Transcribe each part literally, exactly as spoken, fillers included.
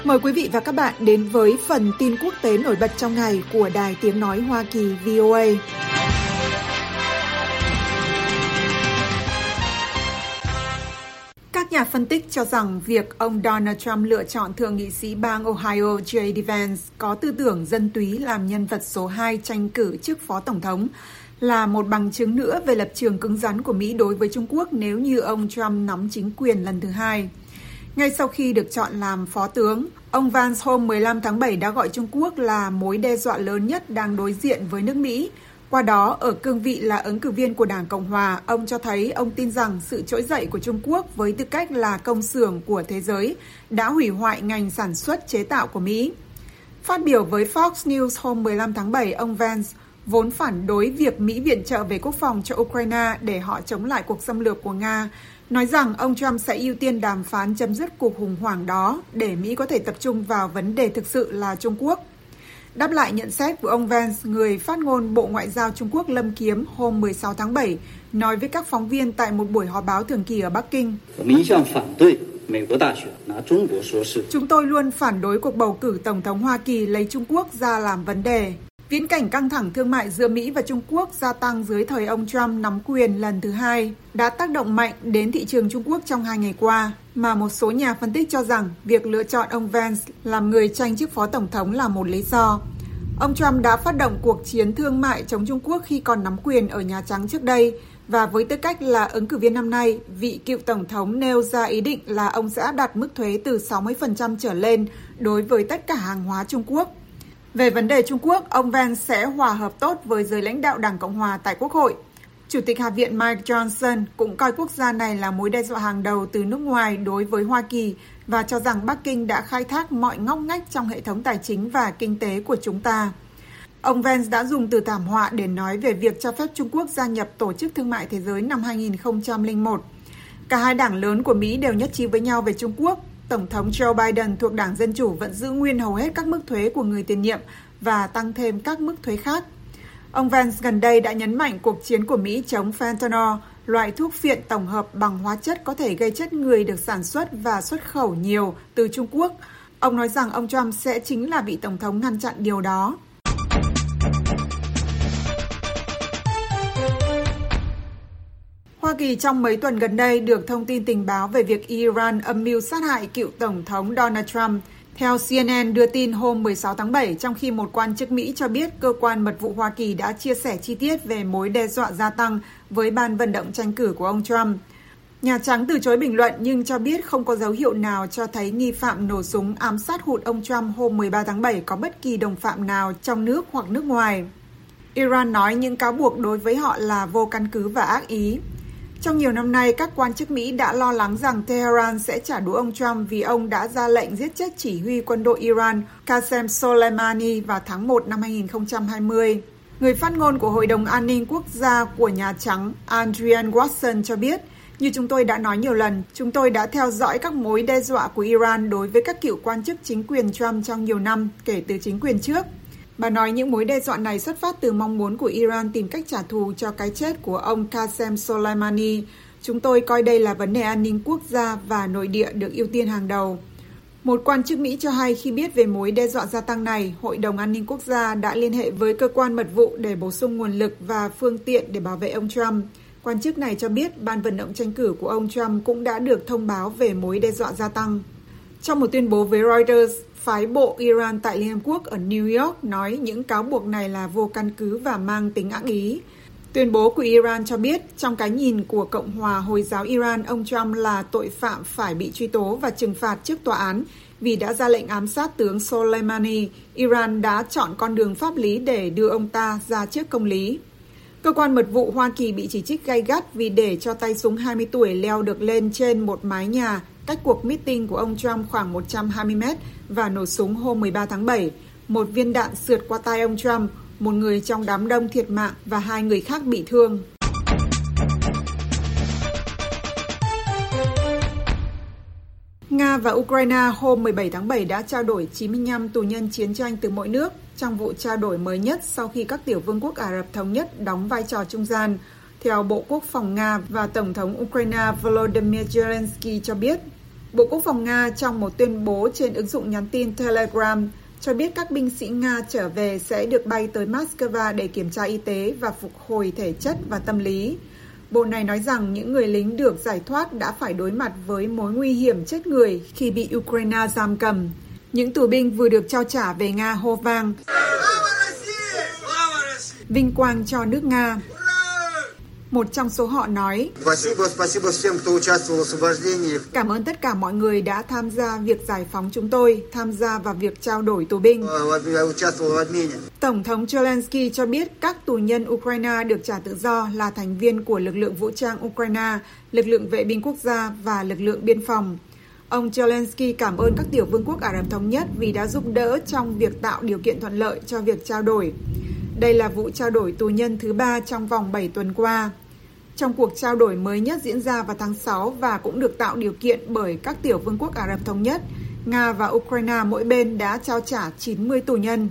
Mời quý vị và các bạn đến với phần tin quốc tế nổi bật trong ngày của Đài Tiếng Nói Hoa Kỳ vê o a. Các nhà phân tích cho rằng việc ông Donald Trump lựa chọn thượng nghị sĩ bang Ohio J D Vance có tư tưởng dân túy làm nhân vật số hai tranh cử chức phó tổng thống là một bằng chứng nữa về lập trường cứng rắn của Mỹ đối với Trung Quốc nếu như ông Trump nắm chính quyền lần thứ hai. Ngay sau khi được chọn làm phó tướng, ông Vance hôm mười lăm tháng bảy đã gọi Trung Quốc là mối đe dọa lớn nhất đang đối diện với nước Mỹ. Qua đó, ở cương vị là ứng cử viên của Đảng Cộng Hòa, ông cho thấy ông tin rằng sự trỗi dậy của Trung Quốc với tư cách là công xưởng của thế giới đã hủy hoại ngành sản xuất chế tạo của Mỹ. Phát biểu với Fox News hôm mười lăm tháng bảy, ông Vance vốn phản đối việc Mỹ viện trợ về quốc phòng cho Ukraine để họ chống lại cuộc xâm lược của Nga, nói rằng ông Trump sẽ ưu tiên đàm phán chấm dứt cuộc khủng hoảng đó để Mỹ có thể tập trung vào vấn đề thực sự là Trung Quốc. Đáp lại nhận xét của ông Vance, người phát ngôn Bộ Ngoại giao Trung Quốc Lâm Kiếm hôm mười sáu tháng bảy nói với các phóng viên tại một buổi họp báo thường kỳ ở Bắc Kinh. Chúng tôi luôn phản đối cuộc bầu cử Tổng thống Hoa Kỳ lấy Trung Quốc ra làm vấn đề. Viễn cảnh căng thẳng thương mại giữa Mỹ và Trung Quốc gia tăng dưới thời ông Trump nắm quyền lần thứ hai đã tác động mạnh đến thị trường Trung Quốc trong hai ngày qua, mà một số nhà phân tích cho rằng việc lựa chọn ông Vance làm người tranh chức phó tổng thống là một lý do. Ông Trump đã phát động cuộc chiến thương mại chống Trung Quốc khi còn nắm quyền ở Nhà Trắng trước đây, và với tư cách là ứng cử viên năm nay, vị cựu tổng thống nêu ra ý định là ông sẽ áp đặt mức thuế từ sáu mươi phần trăm trở lên đối với tất cả hàng hóa Trung Quốc. Về vấn đề Trung Quốc, ông Vance sẽ hòa hợp tốt với giới lãnh đạo Đảng Cộng Hòa tại Quốc hội. Chủ tịch Hạ viện Mike Johnson cũng coi quốc gia này là mối đe dọa hàng đầu từ nước ngoài đối với Hoa Kỳ và cho rằng Bắc Kinh đã khai thác mọi ngóc ngách trong hệ thống tài chính và kinh tế của chúng ta. Ông Vance đã dùng từ thảm họa để nói về việc cho phép Trung Quốc gia nhập Tổ chức Thương mại Thế giới năm hai nghìn không trăm lẻ một. Cả hai đảng lớn của Mỹ đều nhất trí với nhau về Trung Quốc. Tổng thống Joe Biden thuộc Đảng Dân Chủ vẫn giữ nguyên hầu hết các mức thuế của người tiền nhiệm và tăng thêm các mức thuế khác. Ông Vance gần đây đã nhấn mạnh cuộc chiến của Mỹ chống fentanyl, loại thuốc phiện tổng hợp bằng hóa chất có thể gây chết người được sản xuất và xuất khẩu nhiều từ Trung Quốc. Ông nói rằng ông Trump sẽ chính là vị tổng thống ngăn chặn điều đó. Hoa Kỳ trong mấy tuần gần đây được thông tin tình báo về việc Iran âm mưu sát hại cựu Tổng thống Donald Trump. Theo C N N đưa tin hôm mười sáu tháng bảy, trong khi một quan chức Mỹ cho biết cơ quan mật vụ Hoa Kỳ đã chia sẻ chi tiết về mối đe dọa gia tăng với ban vận động tranh cử của ông Trump. Nhà Trắng từ chối bình luận nhưng cho biết không có dấu hiệu nào cho thấy nghi phạm nổ súng ám sát hụt ông Trump hôm mười ba tháng bảy có bất kỳ đồng phạm nào trong nước hoặc nước ngoài. Iran nói những cáo buộc đối với họ là vô căn cứ và ác ý. Trong nhiều năm nay, các quan chức Mỹ đã lo lắng rằng Tehran sẽ trả đũa ông Trump vì ông đã ra lệnh giết chết chỉ huy quân đội Iran Qasem Soleimani vào tháng một năm hai nghìn không trăm hai mươi. Người phát ngôn của Hội đồng An ninh Quốc gia của Nhà Trắng Adrienne Watson cho biết, như chúng tôi đã nói nhiều lần, chúng tôi đã theo dõi các mối đe dọa của Iran đối với các cựu quan chức chính quyền Trump trong nhiều năm kể từ chính quyền trước. Bà nói những mối đe dọa này xuất phát từ mong muốn của Iran tìm cách trả thù cho cái chết của ông Qasem Soleimani. Chúng tôi coi đây là vấn đề an ninh quốc gia và nội địa được ưu tiên hàng đầu. Một quan chức Mỹ cho hay khi biết về mối đe dọa gia tăng này, Hội đồng An ninh Quốc gia đã liên hệ với cơ quan mật vụ để bổ sung nguồn lực và phương tiện để bảo vệ ông Trump. Quan chức này cho biết ban vận động tranh cử của ông Trump cũng đã được thông báo về mối đe dọa gia tăng. Trong một tuyên bố với Reuters, phái bộ Iran tại Liên Hợp Quốc ở New York nói những cáo buộc này là vô căn cứ và mang tính ác ý. Tuyên bố của Iran cho biết, trong cái nhìn của Cộng hòa Hồi giáo Iran, ông Trump là tội phạm phải bị truy tố và trừng phạt trước tòa án vì đã ra lệnh ám sát tướng Soleimani. Iran đã chọn con đường pháp lý để đưa ông ta ra trước công lý. Cơ quan mật vụ Hoa Kỳ bị chỉ trích gay gắt vì để cho tay súng hai mươi tuổi leo được lên trên một mái nhà cách cuộc meeting của ông Trump khoảng một trăm hai mươi mét và nổ súng hôm mười ba tháng bảy. Một viên đạn sượt qua tai ông Trump, một người trong đám đông thiệt mạng và hai người khác bị thương. Nga và Ukraine hôm mười bảy tháng bảy đã trao đổi chín mươi lăm tù nhân chiến tranh từ mỗi nước trong vụ trao đổi mới nhất sau khi các tiểu vương quốc Ả Rập Thống Nhất đóng vai trò trung gian, theo Bộ Quốc phòng Nga và Tổng thống Ukraine Volodymyr Zelensky cho biết. Bộ Quốc phòng Nga trong một tuyên bố trên ứng dụng nhắn tin Telegram cho biết các binh sĩ Nga trở về sẽ được bay tới Moscow để kiểm tra y tế và phục hồi thể chất và tâm lý. Bộ này nói rằng những người lính được giải thoát đã phải đối mặt với mối nguy hiểm chết người khi bị Ukraine giam cầm. Những tù binh vừa được trao trả về Nga hô vang vinh quang cho nước Nga. Một trong số họ nói, cảm ơn tất cả mọi người đã tham gia việc giải phóng chúng tôi, tham gia vào việc trao đổi tù binh. Tổng thống Zelensky cho biết các tù nhân Ukraine được trả tự do là thành viên của lực lượng vũ trang Ukraine, lực lượng vệ binh quốc gia và lực lượng biên phòng. Ông Zelensky cảm ơn các tiểu vương quốc Ả Rập Thống Nhất vì đã giúp đỡ trong việc tạo điều kiện thuận lợi cho việc trao đổi. Đây là vụ trao đổi tù nhân thứ ba trong vòng bảy tuần qua. Trong cuộc trao đổi mới nhất diễn ra vào tháng sáu và cũng được tạo điều kiện bởi các tiểu vương quốc Ả Rập Thống Nhất, Nga và Ukraine mỗi bên đã trao trả chín mươi tù nhân.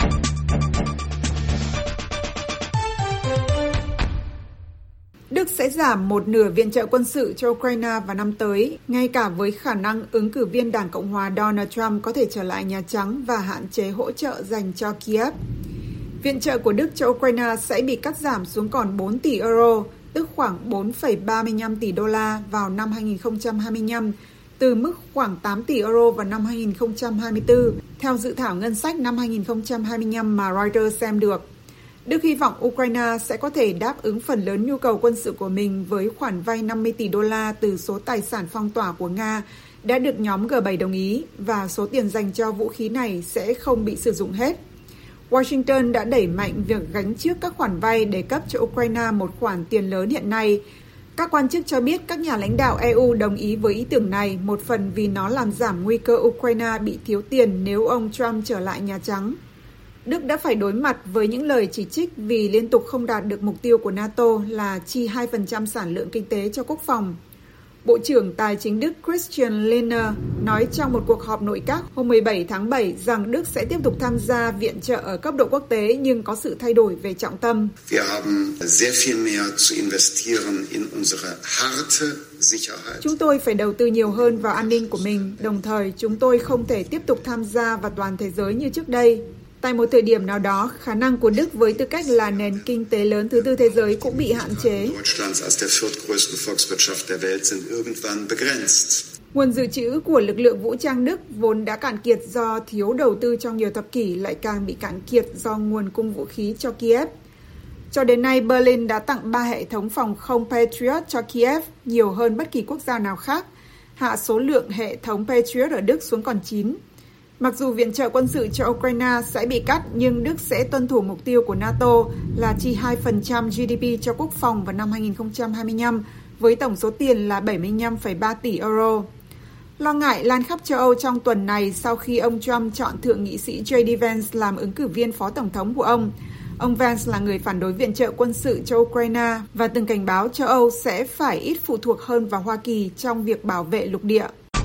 Đức sẽ giảm một nửa viện trợ quân sự cho Ukraine vào năm tới, ngay cả với khả năng ứng cử viên Đảng Cộng hòa Donald Trump có thể trở lại Nhà Trắng và hạn chế hỗ trợ dành cho Kiev. Viện trợ của Đức cho Ukraine sẽ bị cắt giảm xuống còn bốn tỷ euro, tức khoảng bốn phẩy ba mươi lăm tỷ đô la vào năm hai nghìn không trăm hai mươi lăm, từ mức khoảng tám tỷ euro vào năm hai nghìn không trăm hai mươi tư, theo dự thảo ngân sách năm hai nghìn không trăm hai mươi lăm mà Reuters xem được. Đức hy vọng Ukraine sẽ có thể đáp ứng phần lớn nhu cầu quân sự của mình với khoản vay năm mươi tỷ đô la từ số tài sản phong tỏa của Nga đã được nhóm G bảy đồng ý, và số tiền dành cho vũ khí này sẽ không bị sử dụng hết. Washington đã đẩy mạnh việc gánh trước các khoản vay để cấp cho Ukraine một khoản tiền lớn hiện nay. Các quan chức cho biết các nhà lãnh đạo e u đồng ý với ý tưởng này, một phần vì nó làm giảm nguy cơ Ukraine bị thiếu tiền nếu ông Trump trở lại Nhà Trắng. Đức đã phải đối mặt với những lời chỉ trích vì liên tục không đạt được mục tiêu của NATO là chi hai phần trăm sản lượng kinh tế cho quốc phòng. Bộ trưởng Tài chính Đức Christian Lindner nói trong một cuộc họp nội các hôm mười bảy tháng bảy rằng Đức sẽ tiếp tục tham gia viện trợ ở cấp độ quốc tế nhưng có sự thay đổi về trọng tâm. Chúng tôi phải đầu tư nhiều hơn vào an ninh của mình, đồng thời chúng tôi không thể tiếp tục tham gia vào toàn thế giới như trước đây. Tại một thời điểm nào đó, khả năng của Đức với tư cách là nền kinh tế lớn thứ tư thế giới cũng bị hạn chế. Nguồn dự trữ của lực lượng vũ trang Đức vốn đã cạn kiệt do thiếu đầu tư trong nhiều thập kỷ lại càng bị cạn kiệt do nguồn cung vũ khí cho Kiev. Cho đến nay, Berlin đã tặng ba hệ thống phòng không Patriot cho Kiev, nhiều hơn bất kỳ quốc gia nào khác, hạ số lượng hệ thống Patriot ở Đức xuống còn chín. Mặc dù viện trợ quân sự cho Ukraine sẽ bị cắt, nhưng Đức sẽ tuân thủ mục tiêu của NATO là chi hai phần trăm giê đê pê cho quốc phòng vào năm hai nghìn không trăm hai mươi lăm, với tổng số tiền là bảy mươi lăm phẩy ba tỷ euro. Lo ngại lan khắp châu Âu trong tuần này sau khi ông Trump chọn thượng nghị sĩ giê đê Vance làm ứng cử viên phó tổng thống của ông. Ông Vance là người phản đối viện trợ quân sự cho Ukraine và từng cảnh báo châu Âu sẽ phải ít phụ thuộc hơn vào Hoa Kỳ trong việc bảo vệ lục địa.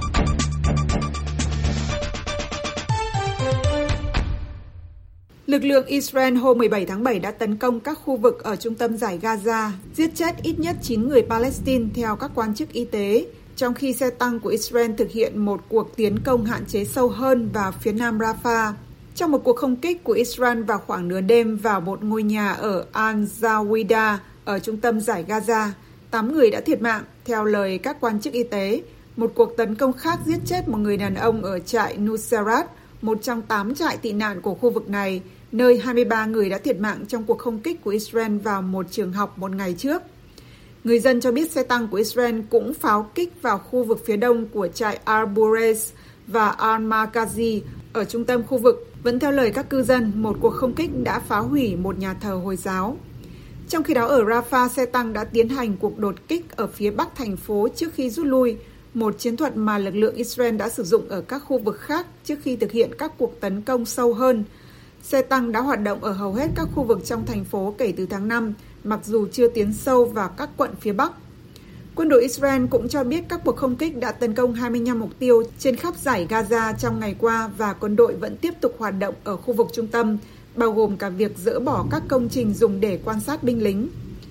Lực lượng Israel hôm mười bảy tháng bảy đã tấn công các khu vực ở trung tâm dải Gaza, giết chết ít nhất chín người Palestine theo các quan chức y tế, trong khi xe tăng của Israel thực hiện một cuộc tiến công hạn chế sâu hơn vào phía nam Rafah. Trong một cuộc không kích của Israel vào khoảng nửa đêm vào một ngôi nhà ở Al-Zawida ở trung tâm dải Gaza, tám người đã thiệt mạng, theo lời các quan chức y tế. Một cuộc tấn công khác giết chết một người đàn ông ở trại Nuseirat, một trong tám trại tị nạn của khu vực này, nơi hai mươi ba người đã thiệt mạng trong cuộc không kích của Israel vào một trường học một ngày trước. Người dân cho biết xe tăng của Israel cũng pháo kích vào khu vực phía đông của trại Al-Burez và Al-Makazi ở trung tâm khu vực. Vẫn theo lời các cư dân, một cuộc không kích đã phá hủy một nhà thờ Hồi giáo. Trong khi đó ở Rafah, xe tăng đã tiến hành cuộc đột kích ở phía bắc thành phố trước khi rút lui, một chiến thuật mà lực lượng Israel đã sử dụng ở các khu vực khác trước khi thực hiện các cuộc tấn công sâu hơn. Xe tăng đã hoạt động ở hầu hết các khu vực trong thành phố kể từ tháng năm, mặc dù chưa tiến sâu vào các quận phía Bắc. Quân đội Israel cũng cho biết các cuộc không kích đã tấn công hai mươi lăm mục tiêu trên khắp dải Gaza trong ngày qua và quân đội vẫn tiếp tục hoạt động ở khu vực trung tâm, bao gồm cả việc dỡ bỏ các công trình dùng để quan sát binh lính.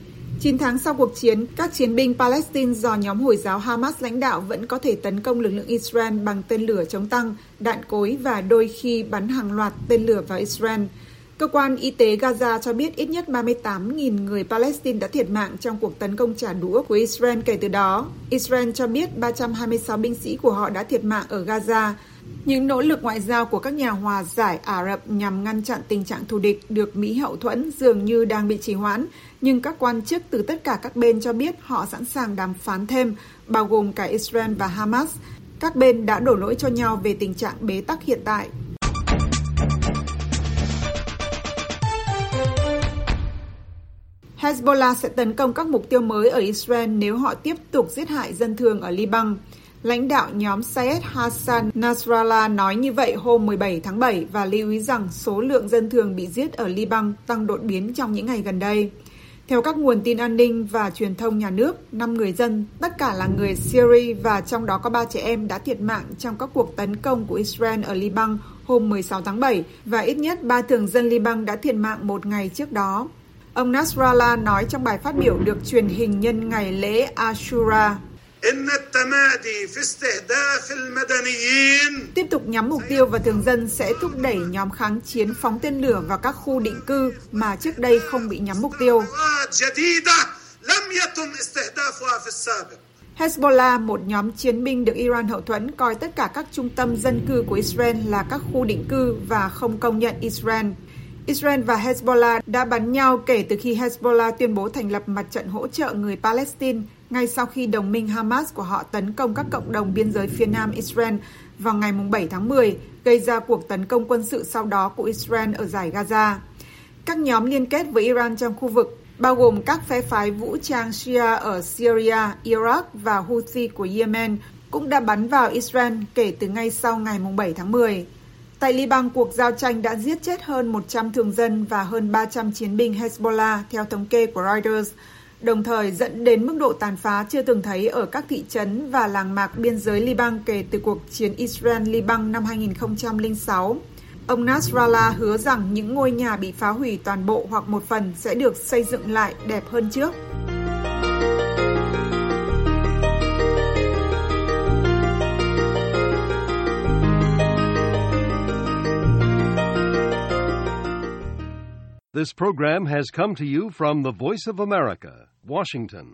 chín tháng sau cuộc chiến, các chiến binh Palestine do nhóm Hồi giáo Hamas lãnh đạo vẫn có thể tấn công lực lượng Israel bằng tên lửa chống tăng, đạn cối và đôi khi bắn hàng loạt tên lửa vào Israel. Cơ quan y tế Gaza cho biết ít nhất ba mươi tám nghìn người Palestine đã thiệt mạng trong cuộc tấn công trả đũa của Israel kể từ đó. Israel cho biết ba trăm hai mươi sáu binh sĩ của họ đã thiệt mạng ở Gaza. Những nỗ lực ngoại giao của các nhà hòa giải Ả Rập nhằm ngăn chặn tình trạng thù địch được Mỹ hậu thuẫn dường như đang bị trì hoãn, nhưng các quan chức từ tất cả các bên cho biết họ sẵn sàng đàm phán thêm, bao gồm cả Israel và Hamas. Các bên đã đổ lỗi cho nhau về tình trạng bế tắc hiện tại. Hezbollah sẽ tấn công các mục tiêu mới ở Israel nếu họ tiếp tục giết hại dân thường ở Liban. Lãnh đạo nhóm Syed Hassan Nasrallah nói như vậy hôm mười bảy tháng bảy và lưu ý rằng số lượng dân thường bị giết ở Liban tăng đột biến trong những ngày gần đây. Theo các nguồn tin an ninh và truyền thông nhà nước, năm người dân, tất cả là người Syria và trong đó có ba trẻ em đã thiệt mạng trong các cuộc tấn công của Israel ở Liban hôm mười sáu tháng bảy và ít nhất ba thường dân Liban đã thiệt mạng một ngày trước đó. Ông Nasrallah nói trong bài phát biểu được truyền hình nhân ngày lễ Ashura. Tiếp tục nhắm mục tiêu vào thường dân sẽ thúc đẩy nhóm kháng chiến phóng tên lửa vào các khu định cư mà trước đây không bị nhắm mục tiêu. Hezbollah, một nhóm chiến binh được Iran hậu thuẫn, coi tất cả các trung tâm dân cư của Israel là các khu định cư và không công nhận Israel. Israel và Hezbollah đã bắn nhau kể từ khi Hezbollah tuyên bố thành lập mặt trận hỗ trợ người Palestine ngay sau khi đồng minh Hamas của họ tấn công các cộng đồng biên giới phía nam Israel vào ngày bảy tháng mười, gây ra cuộc tấn công quân sự sau đó của Israel ở dải Gaza. Các nhóm liên kết với Iran trong khu vực, bao gồm các phe phái vũ trang Shia ở Syria, Iraq và Houthi của Yemen, cũng đã bắn vào Israel kể từ ngay sau ngày bảy tháng mười. Tại Liban, cuộc giao tranh đã giết chết hơn một trăm thường dân và hơn ba trăm chiến binh Hezbollah, theo thống kê của Reuters, đồng thời dẫn đến mức độ tàn phá chưa từng thấy ở các thị trấn và làng mạc biên giới Liban kể từ cuộc chiến Israel-Liban năm hai nghìn không trăm lẻ sáu. Ông Nasrallah hứa rằng những ngôi nhà bị phá hủy toàn bộ hoặc một phần sẽ được xây dựng lại đẹp hơn trước. This program has come to you from the Voice of America, Washington.